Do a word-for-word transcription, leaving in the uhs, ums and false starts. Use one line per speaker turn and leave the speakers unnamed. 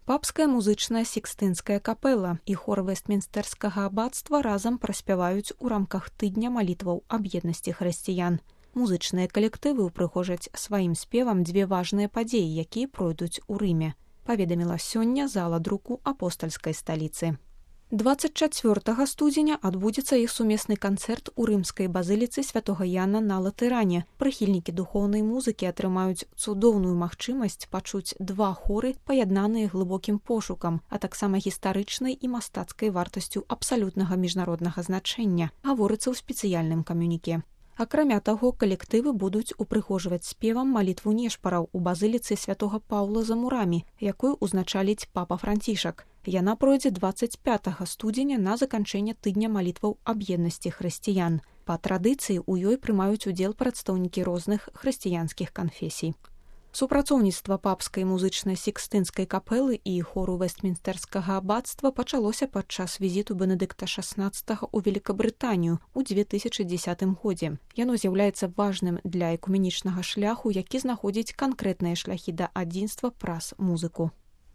Папская музычная сікстынская капэла і хор Вестмінстэрскага аббацтва разам праспяваюць у рамках тыдня малітваў аб еднасці хрысціян. Музычныя калектывы ўпрыгожаць сваім спевам дзве важныя падзеі, якія пройдуць у Рыме, паведаміла сёння зала друку апостальскай сталіцы. дваццаць чацвёртага студзеня адбудзецца іх сумесны канцэрт у рымскай базыліцы святога Яна на Латэране. Прыхільнікі духоўнай музыкі атрымаюць цудоўную магчымасць пачуць два хоры, паяднаныя глыбокім пошукам, а таксама гістарычнай і мастацкай вартасцю абсалютнага міжнароднага значэння, гаворыцца ў спецыяльным камюніке. Акрамя таго, калектывы будуць упрыгожваць спевам малітву нешпараў у базыліцы святога Паўла за мурамі, якую ўзначаліць папа Францішак. Яна пройдзе дваццаць пятага студзеня на заканчэнне тыдня малітваў аб еднасці хрысціян. Па традыцыі ў ёй прымаюць удзел прадстаўнікі розных хрысціянскіх канфесій. Супрацоўніцтва папскай музычнай сікстынскай капэлы і хору Вестмінстэрскага аббацтва пачалося падчас візіту Бенедыкта шаснаццатага ў Великабрытанію ў дзве тысячы дзесятым годзе. Яно з'яўляецца важным для экуменічнага шляху, які знаходзіць канкрэтныя шляхі да адзінства праз музыку.